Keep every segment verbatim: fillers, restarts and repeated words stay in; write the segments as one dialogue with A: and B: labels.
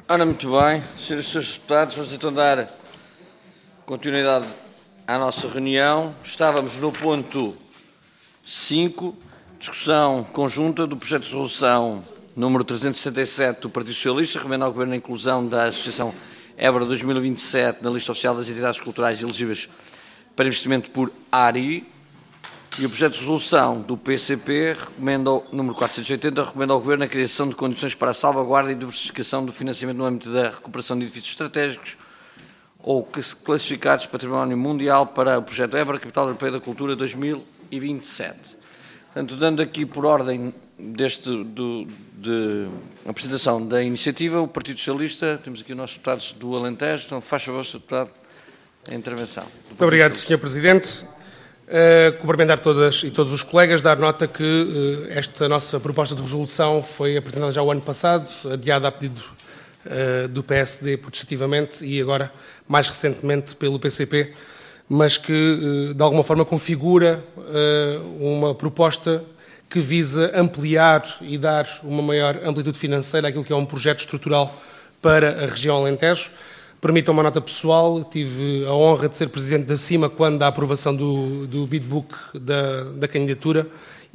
A: Ora, muito bem, senhoras e senhores deputados, vamos então dar continuidade à nossa reunião. Estávamos no ponto cinco, discussão conjunta do projeto de resolução número trezentos e sessenta e sete do Partido Socialista, recomenda ao Governo a inclusão da Associação Évora dois mil e vinte e sete na lista oficial das entidades culturais elegíveis para investimento por A R I. E o projeto de resolução do P C P, recomenda, número quatrocentos e oitenta, recomenda ao Governo a criação de condições para a salvaguarda e diversificação do financiamento no âmbito da recuperação de edifícios estratégicos ou classificados património mundial para o projeto Évora, Capital Europeia da Cultura dois mil e vinte e sete. Portanto, dando aqui por ordem deste, do, de apresentação da iniciativa, o Partido Socialista, temos aqui os nossos deputados do Alentejo, então faz favor, senhor Deputado, a intervenção.
B: Muito obrigado, senhor Presidente. Uh, cumprimentar todas e todos os colegas, dar nota que uh, esta nossa proposta de resolução foi apresentada já o ano passado, adiada a pedido uh, do P S D putativamente e agora, mais recentemente, pelo P C P, mas que, uh, de alguma forma, configura uh, uma proposta que visa ampliar e dar uma maior amplitude financeira àquilo que é um projeto estrutural para a região Alentejo. Permitam uma nota pessoal, tive a honra de ser presidente da CIMA quando da aprovação do, do bidbook da, da candidatura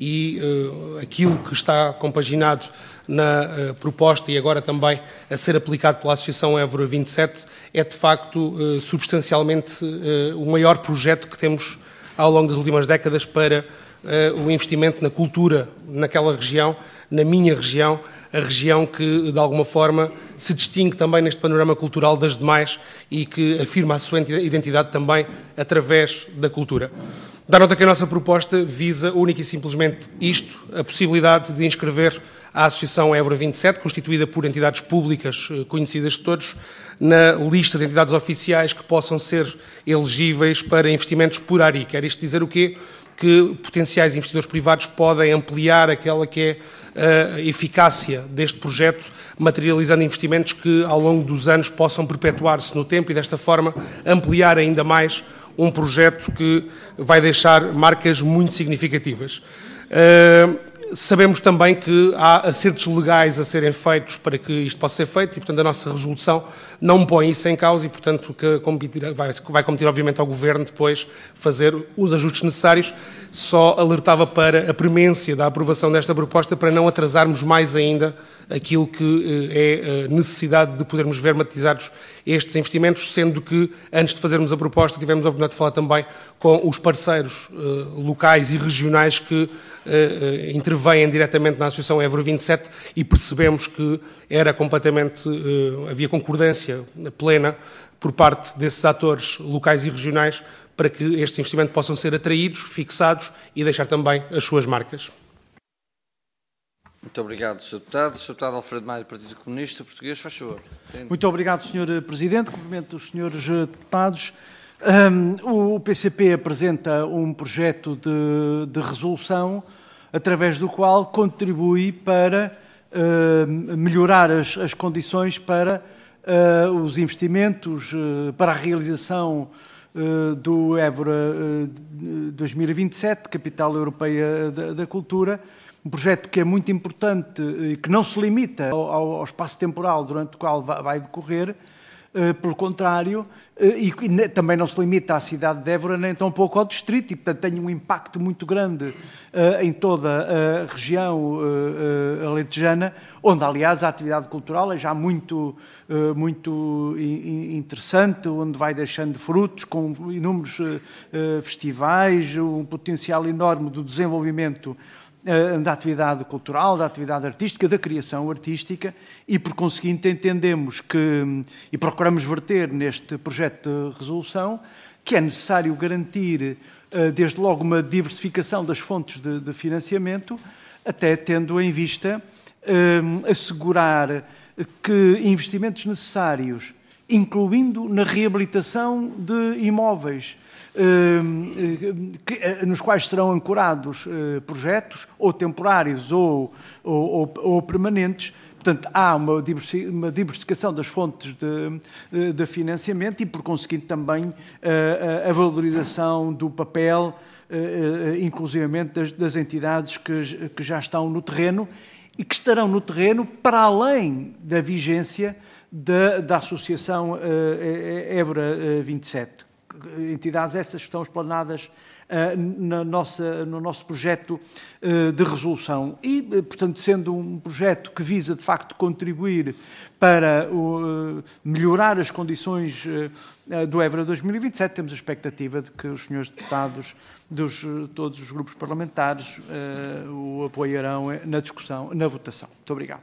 B: e uh, aquilo que está compaginado na uh, proposta e agora também a ser aplicado pela Associação Évora vinte e sete é de facto uh, substancialmente uh, o maior projeto que temos ao longo das últimas décadas para uh, o investimento na cultura naquela região, na minha região, a região que, de alguma forma, se distingue também neste panorama cultural das demais e que afirma a sua identidade também através da cultura. Dá nota que a nossa proposta visa única e simplesmente isto, a possibilidade de inscrever a Associação Évora vinte e sete, constituída por entidades públicas conhecidas de todos, na lista de entidades oficiais que possam ser elegíveis para investimentos por A R I. Quer isto dizer o quê? Que potenciais investidores privados podem ampliar aquela que é a eficácia deste projeto, materializando investimentos que ao longo dos anos possam perpetuar-se no tempo e desta forma ampliar ainda mais um projeto que vai deixar marcas muito significativas. Uh, sabemos também que há acertos legais a serem feitos para que isto possa ser feito e, portanto, a nossa resolução não põe isso em causa e, portanto, que competir, vai, vai competir, obviamente, ao Governo depois fazer os ajustes necessários. Só alertava para a premência da aprovação desta proposta para não atrasarmos mais ainda aquilo que é a necessidade de podermos ver materializados estes investimentos, sendo que, antes de fazermos a proposta, tivemos a oportunidade de falar também com os parceiros uh, locais e regionais que Uh, intervêm diretamente na Associação Évora vinte e sete e percebemos que era completamente, uh, havia concordância plena por parte desses atores locais e regionais para que este investimento possam ser atraídos, fixados e deixar também as suas marcas.
A: Muito obrigado, senhor Deputado. senhor Deputado Alfredo Maia, do Partido Comunista Português, faz favor.
C: Muito obrigado, senhor Presidente. Cumprimento os senhores deputados. Um, o P C P apresenta um projeto de, de resolução através do qual contribui para uh, melhorar as, as condições para uh, os investimentos, uh, para a realização uh, do Évora uh, dois mil e vinte e sete, Capital Europeia da, da Cultura, um projeto que é muito importante e que não se limita ao, ao espaço temporal durante o qual vai, vai decorrer. Uh, pelo contrário, uh, e, e também não se limita à cidade de Évora, nem tão pouco ao distrito, e portanto tem um impacto muito grande uh, em toda a região uh, uh, alentejana, onde aliás a atividade cultural é já muito, uh, muito in, interessante, onde vai deixando frutos com inúmeros uh, uh, festivais, um potencial enorme do desenvolvimento da atividade cultural, da atividade artística, da criação artística e, por conseguinte, entendemos que, e procuramos verter neste projeto de resolução, que é necessário garantir, desde logo, uma diversificação das fontes de, de financiamento, até tendo em vista um, assegurar que investimentos necessários, incluindo na reabilitação de imóveis, nos quais serão ancorados projetos ou temporários ou, ou, ou permanentes. Portanto, há uma diversificação das fontes de, de financiamento e, por conseguinte, também a, a valorização do papel, inclusivamente das, das entidades que, que já estão no terreno e que estarão no terreno para além da vigência da, da Associação uh, Évora uh, vinte e sete. Entidades essas que estão explanadas uh, na nossa, no nosso projeto uh, de resolução. E, uh, portanto, sendo um projeto que visa, de facto, contribuir para uh, melhorar as condições uh, do Évora dois mil e vinte e sete, temos a expectativa de que os senhores deputados dos todos os grupos parlamentares uh, o apoiarão na discussão, na votação. Muito obrigado.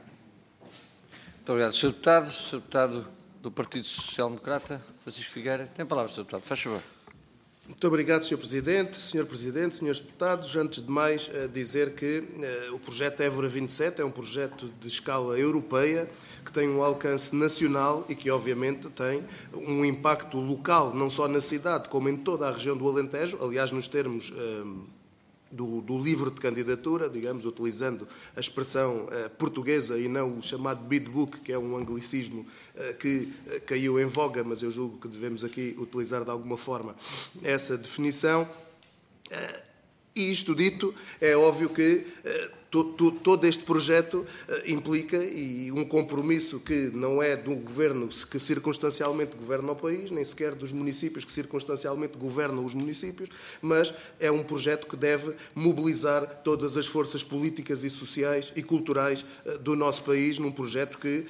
A: Muito obrigado, senhor Deputado. senhor Deputado do Partido Social Democrata, Francisco Figueira. Tem a palavra, senhor Deputado. Faz favor.
D: Muito obrigado, senhor Presidente. senhor Presidente, senhores Deputados, antes de mais dizer que uh, o projeto Évora vinte e sete é um projeto de escala europeia que tem um alcance nacional e que, obviamente, tem um impacto local, não só na cidade, como em toda a região do Alentejo. Aliás, nos termos uh, do, do livro de candidatura, digamos, utilizando a expressão uh, portuguesa e não o chamado bidbook, que é um anglicismo uh, que uh, caiu em voga, mas eu julgo que devemos aqui utilizar de alguma forma essa definição. Uh, e isto dito, é óbvio que uh, to, to, todo este projeto uh, implica e um compromisso que não é do governo que circunstancialmente governa o país, nem sequer dos municípios que circunstancialmente governam os municípios, mas é um projeto que deve mobilizar todas as forças políticas e sociais e culturais uh, do nosso país, num projeto que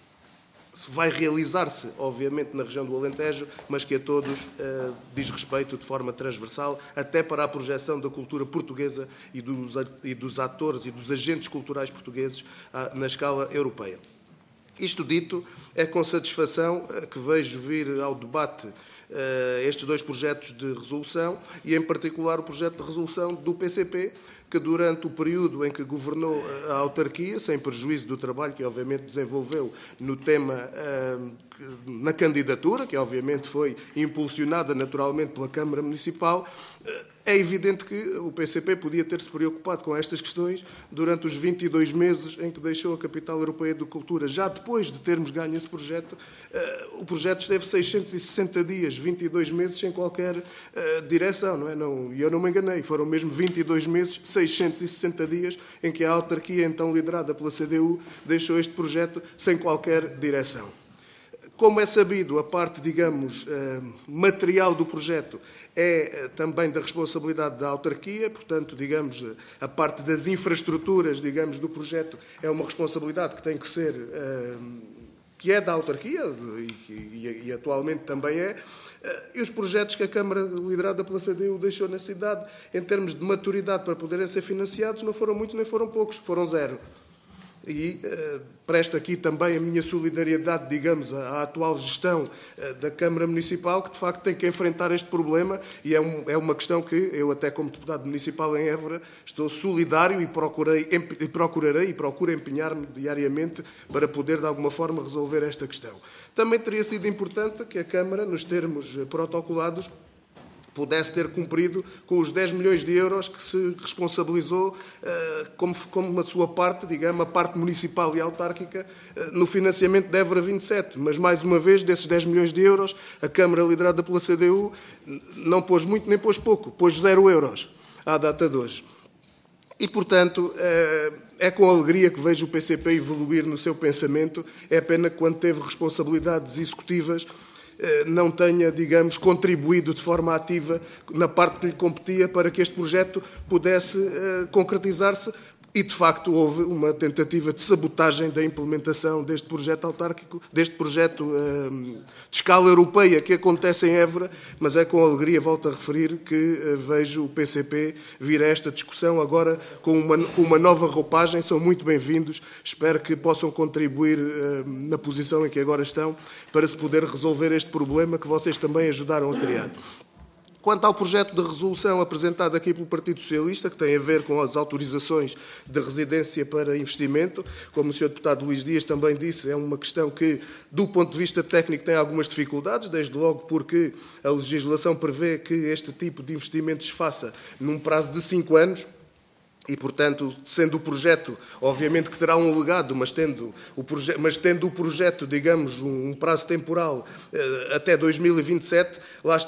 D: vai realizar-se, obviamente, na região do Alentejo, mas que a todos uh, diz respeito de forma transversal, até para a projeção da cultura portuguesa e dos, e dos atores e dos agentes culturais portugueses uh, na escala europeia. Isto dito, é com satisfação uh, que vejo vir ao debate uh, estes dois projetos de resolução e, em particular, o projeto de resolução do P C P, que durante o período em que governou a autarquia, sem prejuízo do trabalho que obviamente desenvolveu no tema, na candidatura, que obviamente foi impulsionada naturalmente pela Câmara Municipal, é evidente que o P C P podia ter-se preocupado com estas questões durante os vinte e dois meses em que deixou a Capital Europeia de Cultura. Já depois de termos ganho esse projeto, o projeto esteve seiscentos e sessenta dias, vinte e dois meses, sem qualquer direção, não é? Não, e eu não me enganei, foram mesmo vinte e dois meses, seiscentos e sessenta dias, em que a autarquia, então liderada pela C D U, deixou este projeto sem qualquer direção. Como é sabido, a parte, digamos, material do projeto é também da responsabilidade da autarquia, portanto, digamos, a parte das infraestruturas, digamos, do projeto é uma responsabilidade que tem que ser, que é da autarquia e, e, e atualmente também é. E os projetos que a Câmara, liderada pela C D U, deixou na cidade, em termos de maturidade para poderem ser financiados, não foram muitos nem foram poucos, foram zero. E uh, presto aqui também a minha solidariedade, digamos, à, à atual gestão uh, da Câmara Municipal, que de facto tem que enfrentar este problema e é, um, é uma questão que eu, até como deputado municipal em Évora, estou solidário e, procurei, e procurarei e procuro empenhar-me diariamente para poder, de alguma forma, resolver esta questão. Também teria sido importante que a Câmara, nos termos protocolados, pudesse ter cumprido com os dez milhões de euros que se responsabilizou uh, como, como a sua parte, digamos, a parte municipal e autárquica, uh, no financiamento da Évora vinte e sete. Mas, mais uma vez, desses dez milhões de euros, a Câmara, liderada pela C D U, não pôs muito nem pôs pouco, pôs zero euros à data de hoje. E, portanto, uh, é com alegria que vejo o P C P evoluir no seu pensamento. É pena que, quando teve responsabilidades executivas, não tenha, digamos, contribuído de forma ativa na parte que lhe competia para que este projeto pudesse uh, concretizar-se. E, de facto, houve uma tentativa de sabotagem da implementação deste projeto autárquico, deste projeto uh, de escala europeia que acontece em Évora, mas é com alegria, volto a referir, que uh, vejo o P C P vir a esta discussão agora com uma, com uma nova roupagem. São muito bem-vindos. Espero que possam contribuir uh, na posição em que agora estão para se poder resolver este problema que vocês também ajudaram a criar. Quanto ao projeto de resolução apresentado aqui pelo Partido Socialista, que tem a ver com as autorizações de residência para investimento, como o senhor deputado Luís Dias também disse, é uma questão que, do ponto de vista técnico, tem algumas dificuldades, desde logo porque a legislação prevê que este tipo de investimentos se faça num prazo de cinco anos, e, portanto, sendo o projeto, obviamente que terá um legado, mas tendo o, proje- mas tendo o projeto, digamos, um prazo temporal eh, até dois mil e vinte e sete, lá está,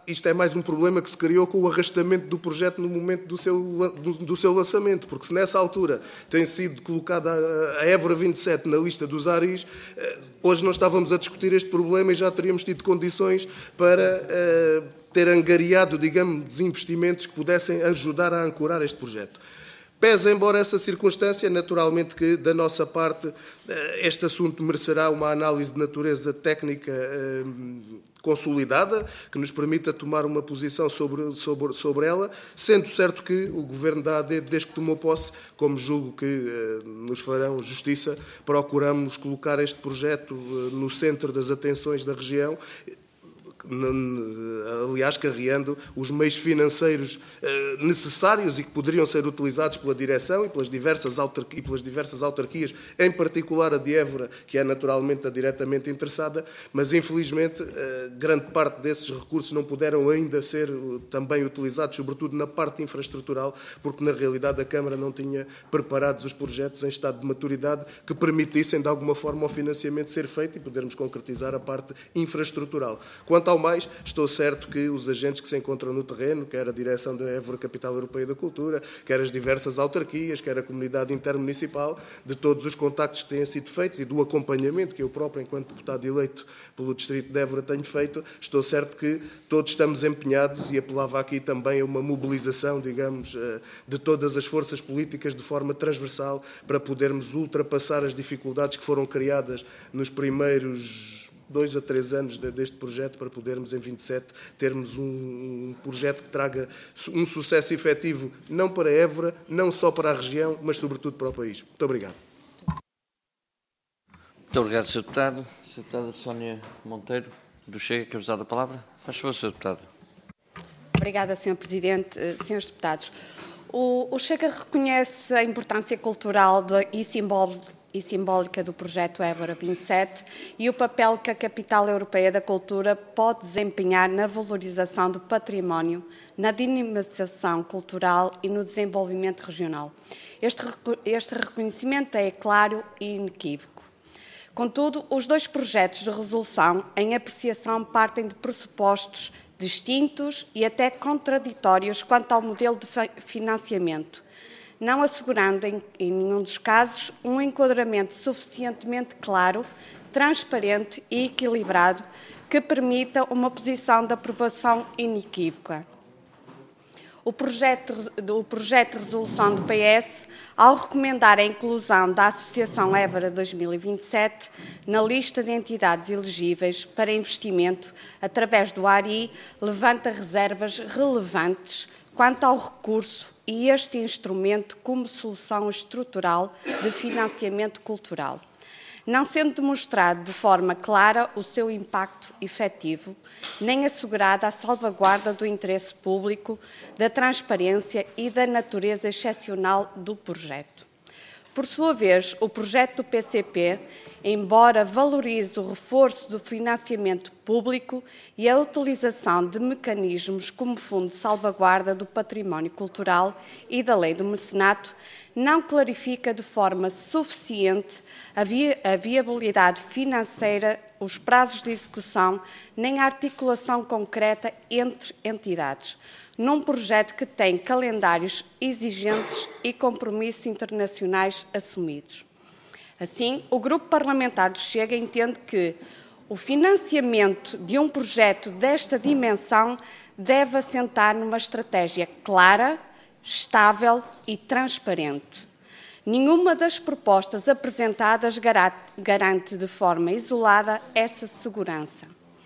D: isto é mais um problema que se criou com o arrastamento do projeto no momento do seu, do, do seu lançamento, porque se nessa altura tem sido colocada a, a Évora vinte e sete na lista dos A R Is, hoje não estávamos a discutir este problema e já teríamos tido condições para uh, ter angariado, digamos, investimentos que pudessem ajudar a ancorar este projeto. Pese embora essa circunstância, naturalmente que, da nossa parte, este assunto merecerá uma análise de natureza técnica eh, consolidada, que nos permita tomar uma posição sobre, sobre, sobre ela, sendo certo que o Governo da A D, desde que tomou posse, como julgo que eh, nos farão justiça, procuramos colocar este projeto eh, no centro das atenções da região, aliás, carreando os meios financeiros necessários e que poderiam ser utilizados pela direção e pelas diversas autarquias, e pelas diversas autarquias, em particular a de Évora, que é naturalmente a diretamente interessada, mas infelizmente grande parte desses recursos não puderam ainda ser também utilizados, sobretudo na parte infraestrutural, porque na realidade a Câmara não tinha preparados os projetos em estado de maturidade que permitissem de alguma forma o financiamento ser feito e podermos concretizar a parte infraestrutural. Quanto ao mais, estou certo que os agentes que se encontram no terreno, quer a direção da Évora Capital Europeia da Cultura, quer as diversas autarquias, quer a comunidade intermunicipal, de todos os contactos que têm sido feitos e do acompanhamento que eu próprio, enquanto deputado eleito pelo Distrito de Évora, tenho feito, estou certo que todos estamos empenhados e apelava aqui também a uma mobilização, digamos, de todas as forças políticas de forma transversal para podermos ultrapassar as dificuldades que foram criadas nos primeiros dois a três anos deste projeto para podermos, em vinte e sete, termos um, um projeto que traga um sucesso efetivo, não para Évora, não só para a região, mas sobretudo para o país. Muito obrigado.
A: Muito obrigado, senhor Deputado. senhora Deputada Sónia Monteiro, do Chega, quer usar a palavra? Faz favor, senhor Deputado.
E: Obrigada, senhor Presidente. senhores Deputados, o, o Chega reconhece a importância cultural de, e simbólica e simbólica do projeto Évora vinte e sete e o papel que a Capital Europeia da Cultura pode desempenhar na valorização do património, na dinamização cultural e no desenvolvimento regional. Este, este reconhecimento é claro e inequívoco. Contudo, os dois projetos de resolução, em apreciação, partem de pressupostos distintos e até contraditórios quanto ao modelo de financiamento, não assegurando, em, em nenhum dos casos, um enquadramento suficientemente claro, transparente e equilibrado que permita uma posição de aprovação inequívoca. O projeto, o projeto de resolução do P S, ao recomendar a inclusão da Associação Évora dois mil e vinte e sete na lista de entidades elegíveis para investimento através do A R I, levanta reservas relevantes quanto ao recurso e este instrumento como solução estrutural de financiamento cultural, não sendo demonstrado de forma clara o seu impacto efetivo, nem assegurada a salvaguarda do interesse público, da transparência e da natureza excepcional do projeto. Por sua vez, o projeto do P C P, embora valorize o reforço do financiamento público e a utilização de mecanismos como Fundo de Salvaguarda do Património Cultural e da Lei do Mecenato, não clarifica de forma suficiente a, vi a viabilidade financeira, os prazos de execução, nem a articulação concreta entre entidades, num projeto que tem calendários exigentes e compromissos internacionais assumidos. Assim, o Grupo Parlamentar do Chega entende que o financiamento de um projeto desta dimensão deve assentar numa estratégia clara, estável e transparente. Nenhuma das propostas apresentadas garante de forma isolada essa segurança.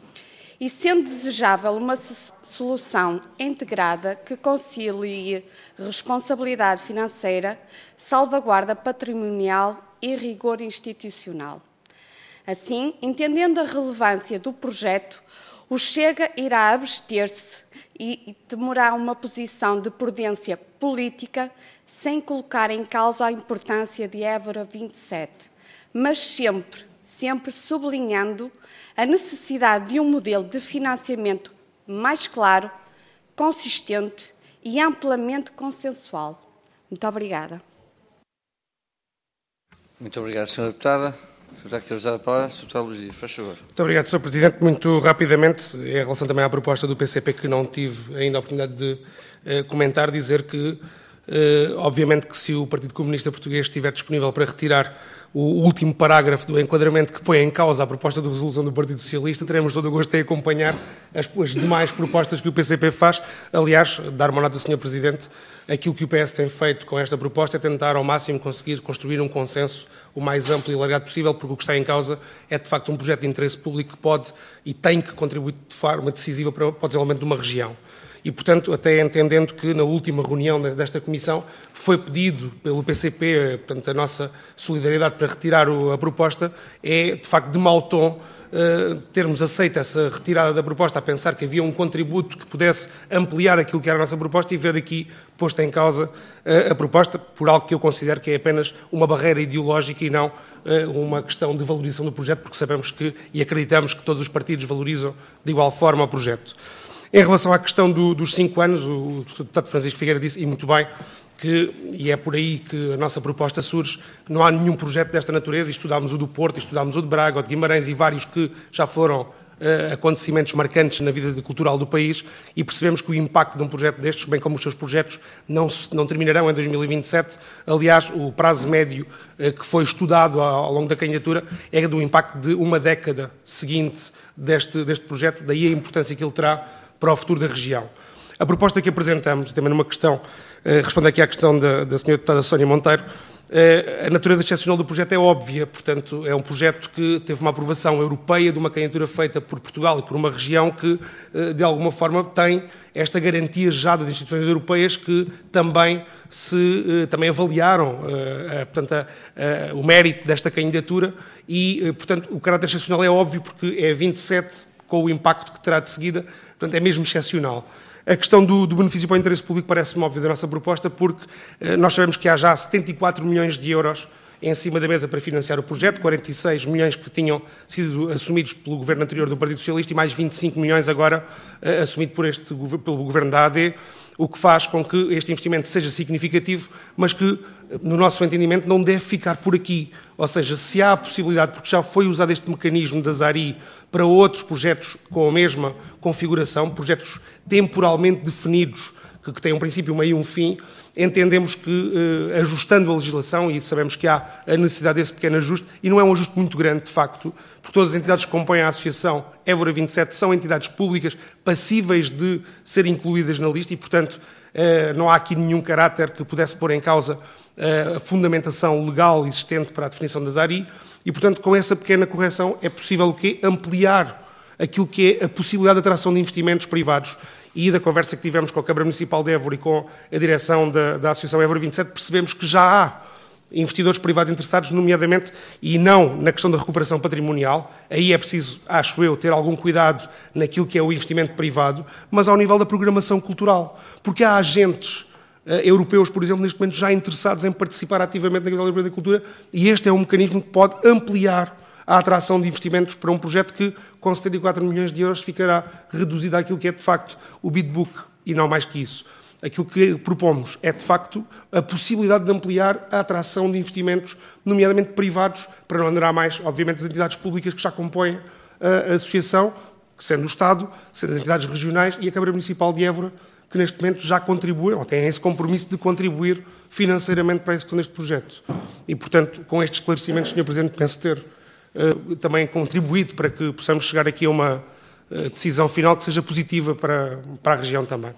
E: E sendo desejável uma solução integrada que concilie responsabilidade financeira, salvaguarda patrimonial e rigor institucional. Assim, entendendo a relevância do projeto, o Chega irá abster-se e demorar uma posição de prudência política sem colocar em causa a importância de Évora vinte e sete, mas sempre, sempre sublinhando a necessidade de um modelo de financiamento mais claro, consistente e amplamente consensual. Muito obrigada.
A: Muito obrigado, senhora Deputada. Deputado, quer usar a palavra? Deputado Luís Dias, faz favor.
B: Muito obrigado, senhor Presidente. Muito rapidamente, em relação também à proposta do P C P, que não tive ainda a oportunidade de uh, comentar, dizer que, uh, obviamente, que se o Partido Comunista Português estiver disponível para retirar o último parágrafo do enquadramento que põe em causa a proposta de resolução do Partido Socialista, teremos todo o gosto em acompanhar as, as demais propostas que o P C P faz. Aliás, dar uma nota, senhor Presidente, aquilo que o P S tem feito com esta proposta é tentar ao máximo conseguir construir um consenso o mais amplo e alargado possível, porque o que está em causa é, de facto, um projeto de interesse público que pode e tem que contribuir de forma decisiva para, para o desenvolvimento de uma região. E, portanto, até entendendo que na última reunião desta Comissão foi pedido pelo P C P, portanto, a nossa solidariedade para retirar a proposta, é, de facto, de mau tom uh, termos aceito essa retirada da proposta, a pensar que havia um contributo que pudesse ampliar aquilo que era a nossa proposta e ver aqui posta em causa uh, a proposta por algo que eu considero que é apenas uma barreira ideológica e não uh, uma questão de valorização do projeto, porque sabemos que e acreditamos que todos os partidos valorizam de igual forma o projeto. Em relação à questão do, dos cinco anos, o, o deputado Francisco Figueira disse, e muito bem, que, e é por aí que a nossa proposta surge, que não há nenhum projeto desta natureza, e estudámos o do Porto, estudámos o de Braga, o de Guimarães e vários que já foram uh, acontecimentos marcantes na vida cultural do país, e percebemos que o impacto de um projeto destes, bem como os seus projetos, não, se, não terminarão em dois mil e vinte e sete. Aliás, o prazo médio uh, que foi estudado ao, ao longo da candidatura é do impacto de uma década seguinte deste, deste projeto, daí a importância que ele terá para o futuro da região. A proposta que apresentamos, também numa questão, eh, responde aqui à questão da, da senhora deputada Sónia Monteiro, eh, a natureza excepcional do projeto é óbvia, portanto, é um projeto que teve uma aprovação europeia de uma candidatura feita por Portugal e por uma região que, eh, de alguma forma, tem esta garantia já das instituições europeias que também se eh, também avaliaram eh, portanto, a, a, o mérito desta candidatura e, eh, portanto, o caráter excepcional é óbvio porque é vinte e sete com o impacto que terá de seguida. Portanto, é mesmo excepcional. A questão do, do benefício para o interesse público parece-me óbvia da nossa proposta, porque eh, nós sabemos que há já setenta e quatro milhões de euros em cima da mesa para financiar o projeto, quarenta e seis milhões que tinham sido assumidos pelo governo anterior do Partido Socialista e mais vinte e cinco milhões agora eh, assumido por este, pelo governo da A D, o que faz com que este investimento seja significativo, mas que, no nosso entendimento, não deve ficar por aqui. Ou seja, se há a possibilidade, porque já foi usado este mecanismo da ZARI para outros projetos com a mesma configuração, projetos temporalmente definidos, que, que têm um princípio, um meio e um fim, entendemos que, eh, ajustando a legislação, e sabemos que há a necessidade desse pequeno ajuste, e não é um ajuste muito grande, de facto, porque todas as entidades que compõem a Associação Évora vinte e sete são entidades públicas passíveis de ser incluídas na lista e, portanto, eh, não há aqui nenhum caráter que pudesse pôr em causa eh, a fundamentação legal existente para a definição da ZARI e, portanto, com essa pequena correção é possível o quê? Ampliar aquilo que é a possibilidade de atração de investimentos privados. E da conversa que tivemos com a Câmara Municipal de Évora e com a direção da, da Associação Évora vinte e sete, percebemos que já há investidores privados interessados, nomeadamente, e não na questão da recuperação patrimonial. Aí é preciso, acho eu, ter algum cuidado naquilo que é o investimento privado, mas ao nível da programação cultural. Porque há agentes uh, europeus, por exemplo, neste momento já interessados em participar ativamente na Galeria da Cultura, e este é um mecanismo que pode ampliar a atração de investimentos para um projeto que, com setenta e quatro milhões de euros, ficará reduzido àquilo que é, de facto, o bidbook, e não mais que isso. Aquilo que propomos é, de facto, a possibilidade de ampliar a atração de investimentos, nomeadamente privados, para não andar mais, obviamente, as entidades públicas que já compõem a associação, sendo o Estado, sendo as entidades regionais e a Câmara Municipal de Évora, que neste momento já contribuem, ou têm esse compromisso de contribuir financeiramente para a execução deste projeto. E, portanto, com estes esclarecimentos, senhor Presidente, penso ter Uh, também contribuído para que possamos chegar aqui a uma uh, decisão final que seja positiva para, para a região também.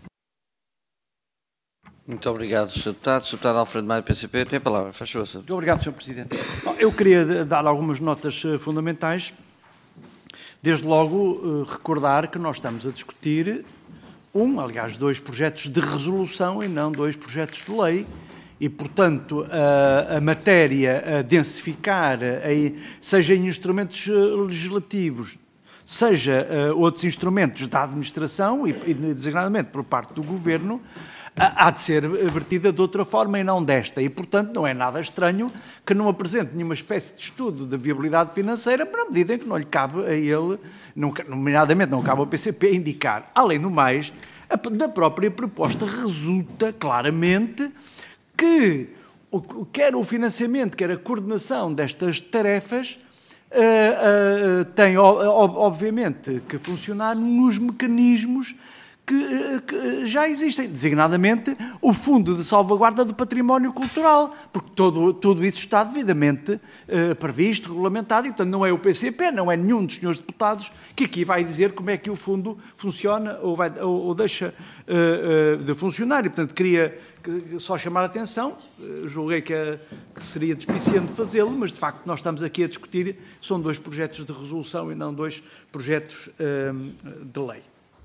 A: Muito obrigado, senhor Deputado. senhor Deputado Alfredo Maia, P C P, tem a palavra. Faz favor, senhor.
C: Muito obrigado, senhor Presidente. Eu queria dar algumas notas fundamentais. Desde logo, uh, recordar que nós estamos a discutir um, aliás, dois projetos de resolução e não dois projetos de lei. E, portanto, a, a matéria a densificar, a, seja em instrumentos legislativos, seja uh, outros instrumentos da administração e, e, designadamente, por parte do Governo, há de ser vertida de outra forma e não desta. E, portanto, não é nada estranho que não apresente nenhuma espécie de estudo de viabilidade financeira para a medida em que não lhe cabe a ele, não, nomeadamente não cabe ao P C P, indicar. Além do mais, a, da própria proposta resulta claramente que quer o financiamento, quer a coordenação destas tarefas, uh, uh, tem, obviamente, que funcionar nos mecanismos Que, que já existem, designadamente o Fundo de Salvaguarda do Património Cultural, porque todo, tudo isso está devidamente uh, previsto, regulamentado, e portanto não é o P C P, não é nenhum dos senhores deputados que aqui vai dizer como é que o fundo funciona ou, vai, ou, ou deixa uh, uh, de funcionar, e portanto queria só chamar a atenção, uh, julguei que, é, que seria despiciente fazê-lo, mas de facto nós estamos aqui a discutir, são dois projetos de resolução e não dois projetos uh, de lei.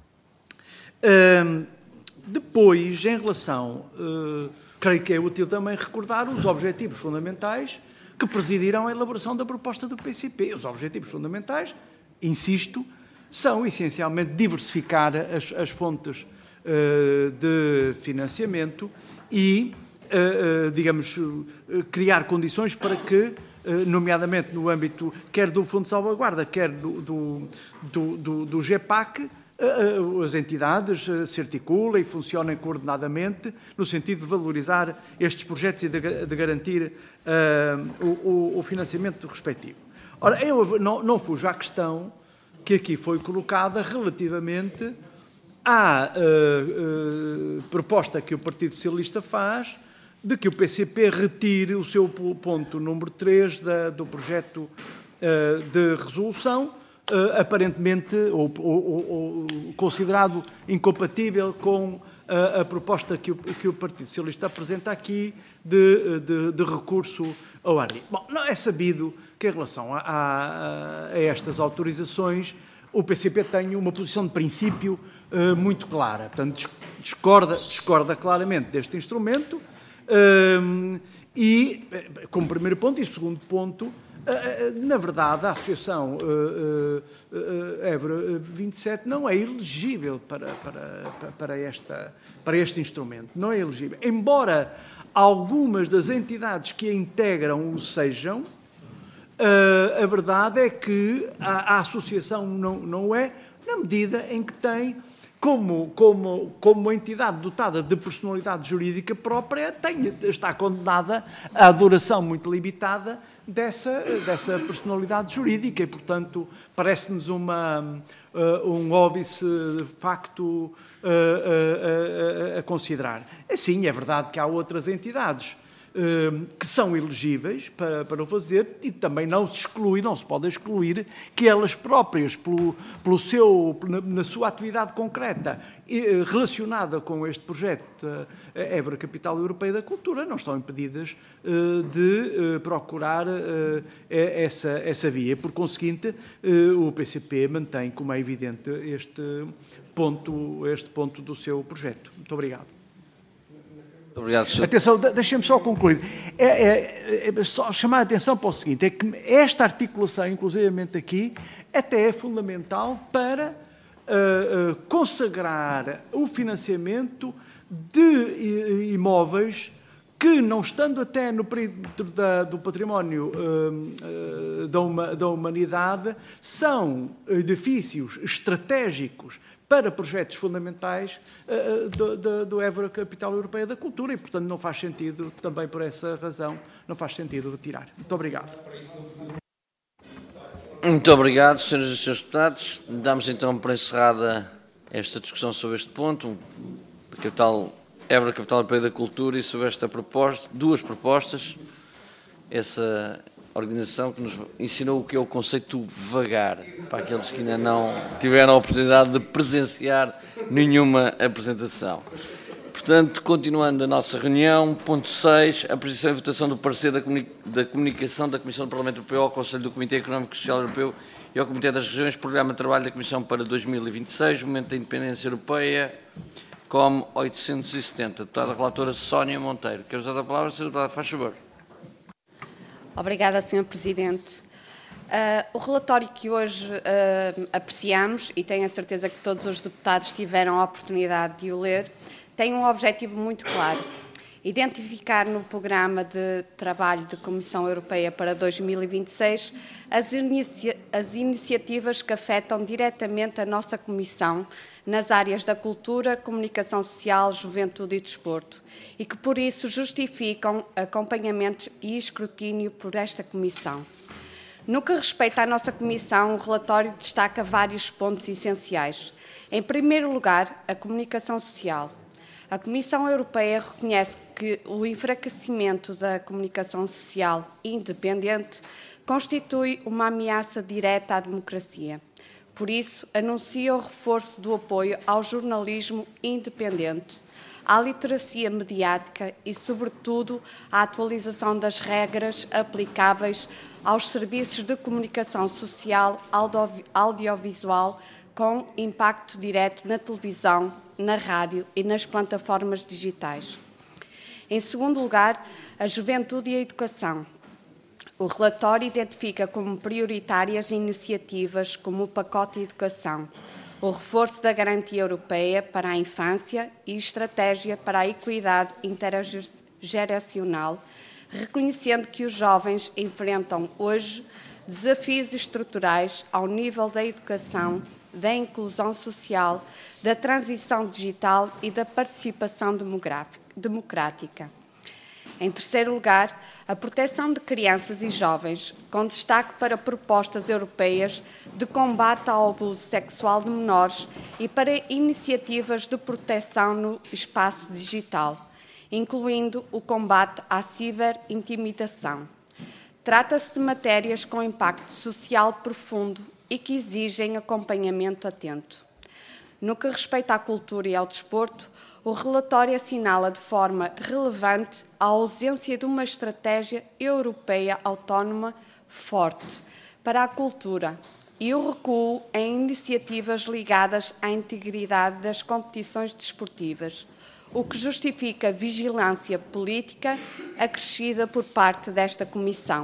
C: Uh, depois, em relação, uh, creio que é útil também recordar os objetivos fundamentais que presidirão a elaboração da proposta do P C P. Os objetivos fundamentais, insisto, são essencialmente diversificar as, as fontes uh, de financiamento e, uh, uh, digamos, uh, criar condições para que, uh, nomeadamente no âmbito quer do Fundo de Salvaguarda, quer do, do, do, do, do G E P A C, as entidades se articulem e funcionem coordenadamente no sentido de valorizar estes projetos e de, de garantir uh, o, o financiamento respectivo. Ora, eu não, não fujo à questão que aqui foi colocada relativamente à uh, uh, proposta que o Partido Socialista faz de que o P C P retire o seu ponto número três da, do projeto uh, de resolução, Uh, aparentemente ou, ou, ou considerado incompatível com uh, a proposta que o, que o Partido Socialista apresenta aqui de, de, de recurso ao A R I. Bom, não é sabido que em relação a, a, a estas autorizações o P C P tem uma posição de princípio uh, muito clara. Portanto, discorda, discorda claramente deste instrumento uh, e, como primeiro ponto, e segundo ponto, na verdade, a Associação uh, uh, uh, Évora vinte e sete não é elegível para, para, para, esta, para este instrumento. Não é elegível. Embora algumas das entidades que a integram o sejam, uh, a verdade é que a, a Associação não, não é, na medida em que tem, como, como, como entidade dotada de personalidade jurídica própria, tem, está condenada à duração muito limitada dessa, dessa personalidade jurídica e, portanto, parece-nos uma, uh, um óbice de facto uh, uh, uh, a considerar. Assim, é verdade que há outras entidades uh, que são elegíveis para, para o fazer e também não se exclui, não se pode excluir que elas próprias, pelo, pelo seu, na, na sua atividade concreta relacionada com este projeto Évora Capital Europeia da Cultura, não estão impedidas uh, de uh, procurar uh, essa, essa via. Por conseguinte, uh, o P C P mantém, como é evidente, este ponto, este ponto do seu projeto. Muito obrigado.
A: Obrigado, senhor.
C: Atenção, deixem-me só concluir. É, é, é só chamar a atenção para o seguinte, é que esta articulação, inclusivamente aqui, até é fundamental para Uh, uh, consagrar o financiamento de uh, imóveis que, não estando até no perímetro da, do património uh, uh, da, uma, da humanidade, são edifícios estratégicos para projetos fundamentais uh, do, do, do Évora Capital Europeia da Cultura e, portanto, não faz sentido, também por essa razão, não faz sentido retirar. Muito obrigado.
A: Muito obrigado, senhoras e senhores deputados. Damos então por encerrada esta discussão sobre este ponto, a capital, Évora Capital Europeia da Cultura, e sobre esta proposta, duas propostas. Essa organização que nos ensinou o que é o conceito vagar, para aqueles que ainda não tiveram a oportunidade de presenciar nenhuma apresentação. Portanto, continuando a nossa reunião, ponto seis, a apresentação e votação do parecer da, comuni da comunicação da Comissão do Parlamento Europeu ao Conselho do Comitê Económico e Social Europeu e ao Comitê das Regiões, Programa de Trabalho da Comissão para dois mil e vinte e seis, Momento da Independência Europeia, C O M oitocentos e setenta. Deputada Relatora Sónia Monteiro. Quero usar a palavra, senhora Deputada, faz favor.
E: Obrigada, senhor Presidente. Uh, o relatório que hoje uh, apreciamos, e tenho a certeza que todos os deputados tiveram a oportunidade de o ler, tem um objetivo muito claro. identificar no Programa de Trabalho da Comissão Europeia para dois mil e vinte e seis as, inicia as iniciativas que afetam diretamente a nossa Comissão nas áreas da cultura, comunicação social, juventude e desporto, e que, por isso, justificam acompanhamento e escrutínio por esta Comissão. No que respeita à nossa Comissão, o relatório destaca vários pontos essenciais. Em primeiro lugar, a comunicação social. A Comissão Europeia reconhece que o enfraquecimento da comunicação social independente constitui uma ameaça direta à democracia. Por isso, anuncia o reforço do apoio ao jornalismo independente, à literacia mediática e, sobretudo, à atualização das regras aplicáveis aos serviços de comunicação social audio audiovisual com impacto direto na televisão, na rádio e nas plataformas digitais. Em segundo lugar, a juventude e a educação. O relatório identifica como prioritárias iniciativas como o pacote de educação, o reforço da garantia europeia para a infância e estratégia para a equidade intergeracional, reconhecendo que os jovens enfrentam hoje desafios estruturais ao nível da educação, da inclusão social, da transição digital e da participação democrática. Em terceiro lugar, a proteção de crianças e jovens, com destaque para propostas europeias de combate ao abuso sexual de menores e para iniciativas de proteção no espaço digital, incluindo o combate à ciberintimidação. Trata-se de matérias com impacto social profundo e que exigem acompanhamento atento. No que respeita à cultura e ao desporto, o relatório assinala de forma relevante a ausência de uma estratégia europeia autónoma forte para a cultura e o recuo em iniciativas ligadas à integridade das competições desportivas, o que justifica vigilância política acrescida por parte desta Comissão.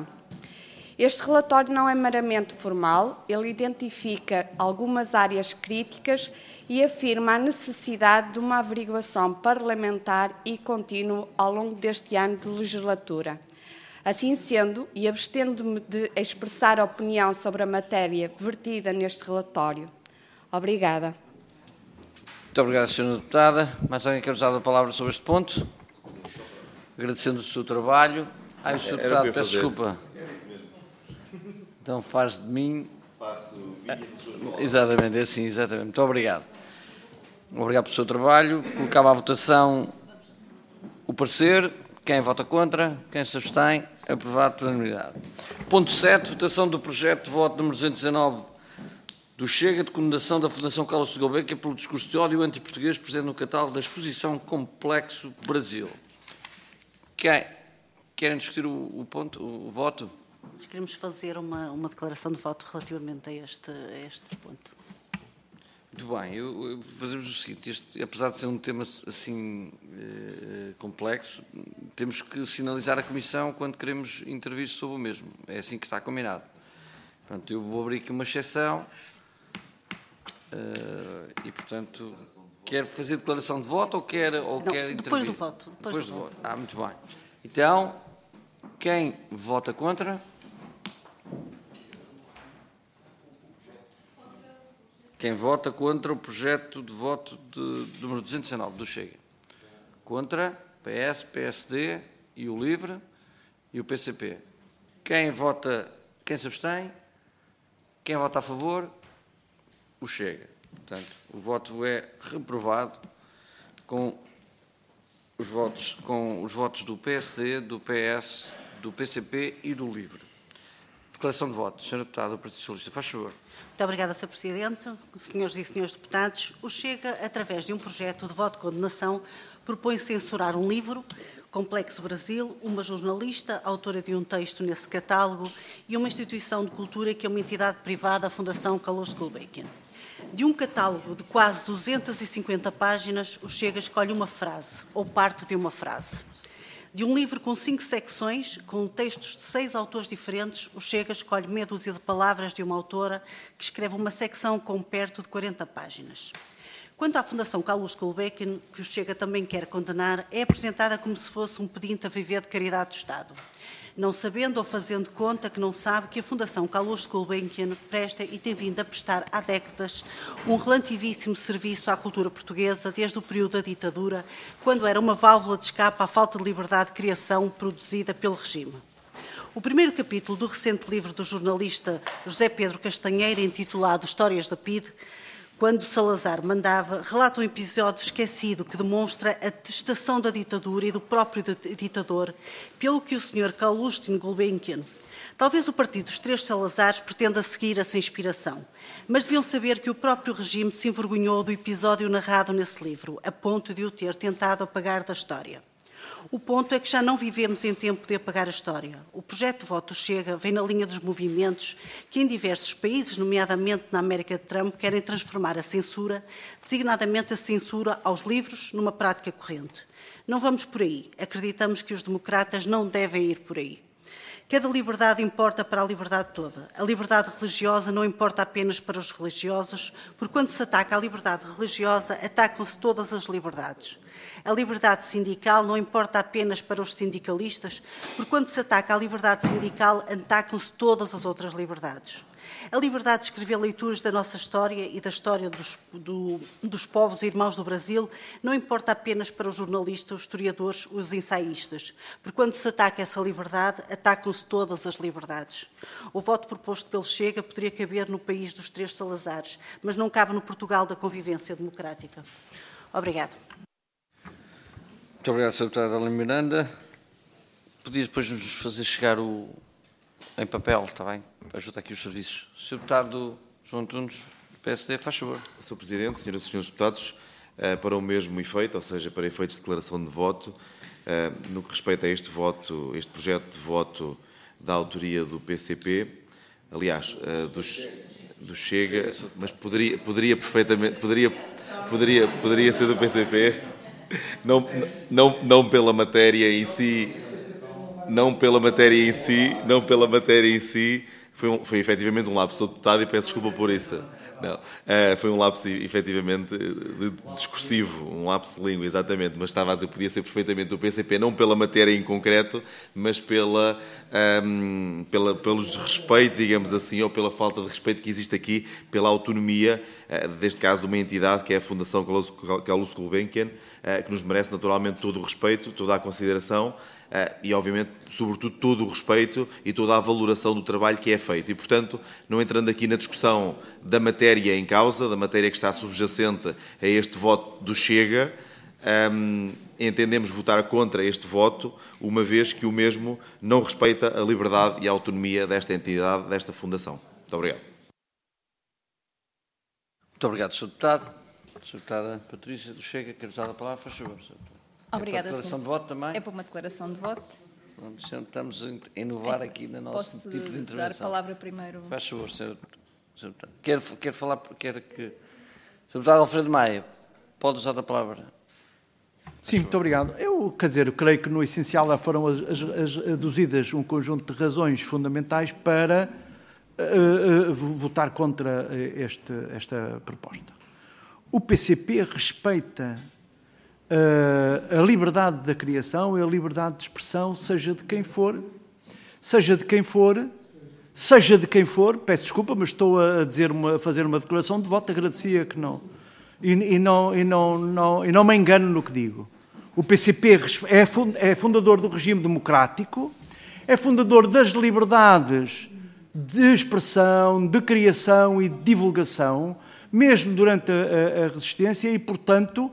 E: Este relatório não é meramente formal, ele identifica algumas áreas críticas e afirma a necessidade de uma averiguação parlamentar e contínua ao longo deste ano de legislatura. Assim sendo, e abstendo-me de expressar opinião sobre a matéria vertida neste relatório. Obrigada.
A: Muito obrigado, senhora Deputada. Mais alguém quer usar a palavra sobre este ponto? Agradecendo o seu trabalho. Ah, o senhor Deputado, peço desculpa. Então faz de mim... Faço vídeo. Exatamente, é assim, exatamente. Muito obrigado. Obrigado pelo seu trabalho. Colocava à votação o parecer. Quem vota contra? Quem se abstém? Aprovado por unanimidade. Ponto sete. Votação do projeto de voto número duzentos e dezanove do Chega, de condenação da Fundação Carlos de Gulbenkian pelo discurso de ódio anti-português presente no catálogo da exposição Complexo Brasil. Quem? Querem discutir o, o ponto, o, o voto?
F: Nós queremos fazer uma, uma declaração de voto relativamente a este, a este ponto.
A: Muito bem, eu, eu, fazemos o seguinte, este, apesar de ser um tema assim eh, complexo, temos que sinalizar à Comissão quando queremos intervir sobre o mesmo. É assim que está combinado. Portanto, eu vou abrir aqui uma exceção eh, e, portanto, quer fazer declaração de voto ou quer, ou
F: Não,
A: quer
F: depois
A: intervir?
F: do voto. Depois,
A: Depois
F: do,
A: do
F: voto.
A: voto. Ah, muito bem. Então, quem vota contra? Quem vota contra o projeto de voto de número duzentos e dezanove do Chega? Contra, P S, P S D e o LIVRE e o P C P. Quem vota, quem se abstém? Quem vota a favor? O Chega. Portanto, o voto é reprovado com os votos, com os votos do P S D, do P S, do P C P e do LIVRE. Declaração de voto. senhora Deputada do Partido Socialista, faz favor.
F: Muito obrigada, senhor Presidente. Senhores e senhores deputados, o Chega, através de um projeto de voto de condenação, propõe censurar um livro, Complexo Brasil, uma jornalista, autora de um texto nesse catálogo, e uma instituição de cultura que é uma entidade privada, a Fundação Carlos de Gulbenkian. De um catálogo de quase duzentas e cinquenta páginas, o Chega escolhe uma frase, ou parte de uma frase. De um livro com cinco secções, com textos de seis autores diferentes, o Chega escolhe meia dúzia de palavras de uma autora que escreve uma secção com perto de quarenta páginas. Quanto à Fundação Carlos Gulbenkian, que o Chega também quer condenar, é apresentada como se fosse um pedinte a viver de caridade do Estado, não sabendo ou fazendo conta que não sabe que a Fundação Carlos Gulbenkian presta e tem vindo a prestar há décadas um relativíssimo serviço à cultura portuguesa desde o período da ditadura, quando era uma válvula de escape à falta de liberdade de criação produzida pelo regime. O primeiro capítulo do recente livro do jornalista José Pedro Castanheira, intitulado Histórias da P I D, quando Salazar mandava, relata um episódio esquecido que demonstra a detestação da ditadura e do próprio ditador, pelo que o senhor Calouste Gulbenkian. Talvez o Partido dos Três Salazares pretenda seguir essa inspiração, mas deviam saber que o próprio regime se envergonhou do episódio narrado nesse livro, a ponto de o ter tentado apagar da história. O ponto é que já não vivemos em tempo de apagar a história. O projeto de voto Chega vem na linha dos movimentos que em diversos países, nomeadamente na América de Trump, querem transformar a censura, designadamente a censura aos livros, numa prática corrente. Não vamos por aí. Acreditamos que os democratas não devem ir por aí. Cada liberdade importa para a liberdade toda. A liberdade religiosa não importa apenas para os religiosos, porque quando se ataca a liberdade religiosa, atacam-se todas as liberdades. A liberdade sindical não importa apenas para os sindicalistas, porque quando se ataca a liberdade sindical, atacam-se todas as outras liberdades. A liberdade de escrever leituras da nossa história e da história dos, do, dos povos irmãos do Brasil não importa apenas para os jornalistas, os historiadores, os ensaístas, porque quando se ataca essa liberdade, atacam-se todas as liberdades. O voto proposto pelo Chega poderia caber no país dos Três Salazares, mas não cabe no Portugal da convivência democrática. Obrigada.
A: Muito obrigado, senhor Deputado Adelino Miranda. Podia depois nos fazer chegar o, em papel, está bem? Ajuda aqui os serviços. senhor Deputado João Antunes, do P S D, faz favor.
G: senhor Presidente, senhoras e senhores deputados, para o mesmo efeito, ou seja, para efeitos de declaração de voto, no que respeita a este voto, este projeto de voto da autoria do P C P, aliás, dos, do Chega, mas poderia, poderia perfeitamente, poderia, poderia, poderia ser do P C P, não, não, não pela matéria em si, não pela matéria em si, não pela matéria em si, foi, um, foi efetivamente um lapso do deputado e peço desculpa por isso. Não, uh, foi um lapso efetivamente de, de discursivo, um lapso de língua, exatamente, mas estava a dizer que podia ser perfeitamente do P C P, não pela matéria em concreto, mas pela, um, pela, pelo desrespeito, digamos assim, ou pela falta de respeito que existe aqui pela autonomia, uh, deste caso, de uma entidade que é a Fundação Carlos Gulbenkian, uh, que nos merece naturalmente todo o respeito, toda a consideração, Uh, e, obviamente, sobretudo, todo o respeito e toda a valoração do trabalho que é feito. E, portanto, não entrando aqui na discussão da matéria em causa, da matéria que está subjacente a este voto do Chega, um, entendemos votar contra este voto, uma vez que o mesmo não respeita a liberdade e a autonomia desta entidade, desta fundação. Muito obrigado.
A: Muito obrigado, senhor Deputado. senhora Deputada Patrícia do Chega, quer usar a palavra, faz favor.
H: Obrigada,
A: é para a declaração de voto também?
H: É para uma declaração de voto.
A: Estamos a inovar
H: é,
A: aqui no nosso
H: posso
A: tipo de intervenção.
H: Posso dar a palavra primeiro?
A: Faz favor, senhor Deputado. Quer, quer falar, quer que... senhor Deputado Alfredo Maia, pode usar a palavra.
C: Sim, muito obrigado. Eu, quer dizer, eu creio que no essencial já foram as, as, as aduzidas um conjunto de razões fundamentais para uh, uh, votar contra este, esta proposta. O P C P respeita Uh, a liberdade da criação e a liberdade de expressão, seja de quem for, seja de quem for, seja de quem for, peço desculpa, mas estou a, dizer uma, a fazer uma declaração de voto, agradecia que não, e, e, não, e, não, não, e não me engano no que digo. O P C P é, fund, é fundador do regime democrático, é fundador das liberdades de expressão, de criação e de divulgação, mesmo durante a, a resistência e, portanto,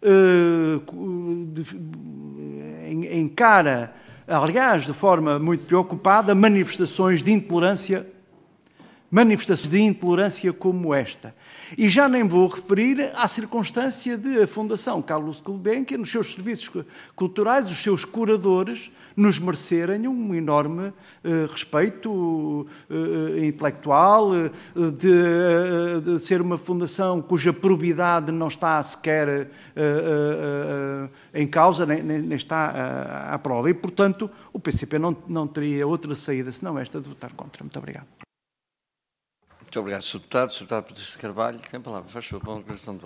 C: encara, aliás, de forma muito preocupada, manifestações de intolerância, manifestações de intolerância como esta. E já nem vou referir à circunstância de a Fundação Carlos Gulbenkian, nos seus serviços culturais, os seus curadores, nos merecerem um enorme uh, respeito uh, intelectual, uh, de, uh, de ser uma fundação cuja probidade não está sequer uh, uh, uh, em causa, nem, nem está uh, à prova. E, portanto, o P C P não, não teria outra saída senão esta de votar contra. Muito obrigado.
A: Muito obrigado, senhor Deputado. senhor Deputado Patrícia Carvalho, tem a palavra. Faz favor, para a declaração de voto.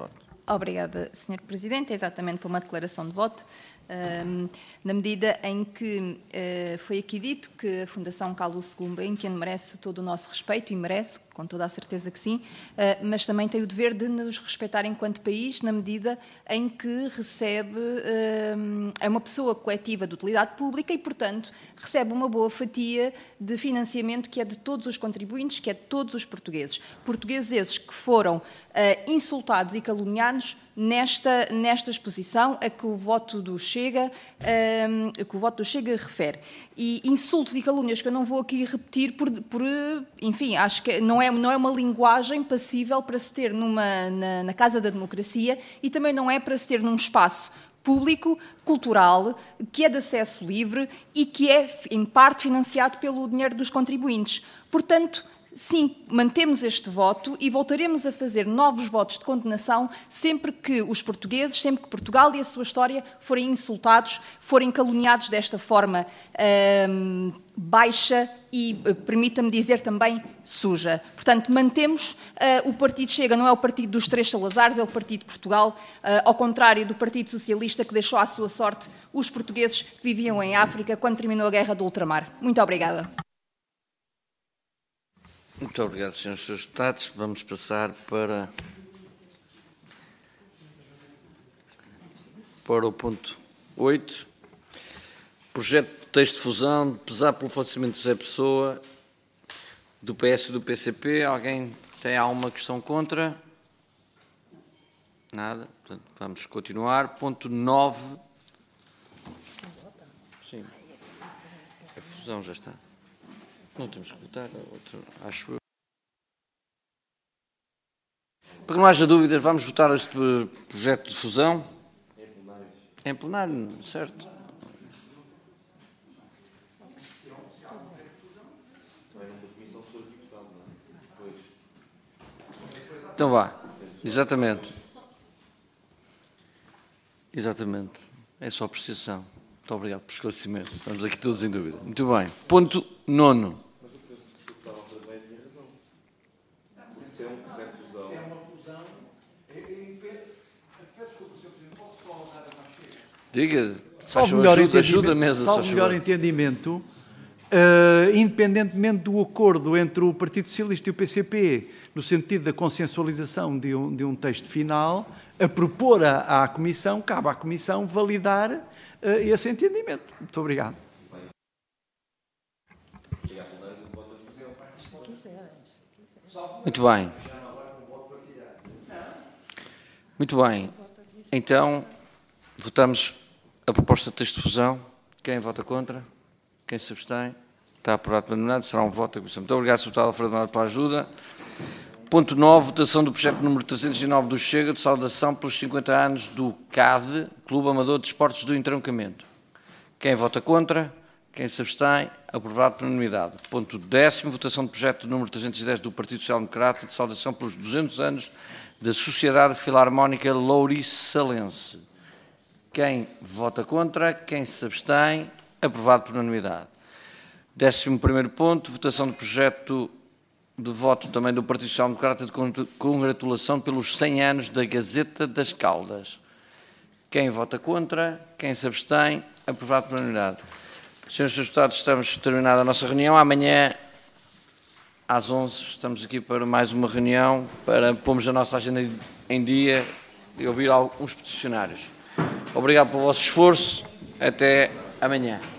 H: Obrigada, senhor Presidente. É exatamente para uma declaração de voto, um, na medida em que uh, foi aqui dito que a Fundação Carlos Gulbenkian merece todo o nosso respeito, e merece, com toda a certeza que sim, uh, mas também tem o dever de nos respeitar enquanto país, na medida em que recebe, uh, é uma pessoa coletiva de utilidade pública e, portanto, recebe uma boa fatia de financiamento que é de todos os contribuintes, que é de todos os portugueses. Portugueses esses que foram uh, insultados e caluniados nesta, nesta exposição a que o voto do Chega, um, a que o voto do Chega refere. E insultos e calúnias que eu não vou aqui repetir por, por enfim, acho que não é, não é uma linguagem passível para se ter numa, na, na Casa da Democracia, e também não é para se ter num espaço público, cultural, que é de acesso livre e que é, em parte, financiado pelo dinheiro dos contribuintes. Portanto, sim, mantemos este voto e voltaremos a fazer novos votos de condenação sempre que os portugueses, sempre que Portugal e a sua história forem insultados, forem caluniados desta forma hum, baixa e, permita-me dizer também, suja. Portanto, mantemos uh, o Partido Chega, não é o partido dos três Salazares, é o Partido de Portugal, uh, ao contrário do Partido Socialista, que deixou à sua sorte os portugueses que viviam em África quando terminou a Guerra do Ultramar. Muito obrigada.
A: Muito obrigado, senhores deputados. Vamos passar para, para o ponto oito. Projeto de texto de fusão, pesar pelo falecimento de José Pessoa, do P S e do P C P. Alguém tem alguma questão contra? Nada. Portanto, vamos continuar. Ponto nove. Sim. A fusão já está. Não temos que votar, outro, acho eu. Para que não haja dúvidas, vamos votar este projeto de fusão. Em plenário. Em plenário, certo. Então vá, exatamente. Exatamente. É só apreciação. Muito obrigado pelo esclarecimento. Estamos aqui todos em dúvida. Muito bem. Ponto nono. Diga,
C: salvo melhor
A: ajuda, ajuda a mesa,
C: salvo
A: só
C: melhor entendimento, uh, independentemente do acordo entre o Partido Socialista e o P C P, no sentido da consensualização de um, de um texto final, a propor à, à Comissão, cabe à Comissão validar uh, esse entendimento. Muito obrigado.
A: Muito bem. Muito bem. Então, votamos a proposta de texto de fusão. Quem vota contra? Quem se abstém? Está aprovado por unanimidade. Será um voto da Comissão. Muito obrigado, senhor Deputado Alfredo Amado, pela ajuda. Ponto nove. Votação do projeto número trezentos e nove do Chega, de saudação pelos cinquenta anos do C A D, Clube Amador de Desportos do Entroncamento. Quem vota contra? Quem se abstém? Aprovado por unanimidade. Ponto décimo. Votação do projeto número trezentos e dez do Partido Social Democrata, de saudação pelos duzentos anos da Sociedade Filarmónica Louriçalense. Quem vota contra? Quem se abstém? Aprovado por unanimidade. Décimo primeiro ponto, votação do projeto de voto também do Partido Social Democrata de congratulação pelos cem anos da Gazeta das Caldas. Quem vota contra? Quem se abstém? Aprovado por unanimidade. Senhores deputados, estamos terminada a nossa reunião. Amanhã, às onze, estamos aqui para mais uma reunião, para pormos a nossa agenda em dia e ouvir alguns peticionários. Obrigado pelo vosso esforço. Até amanhã.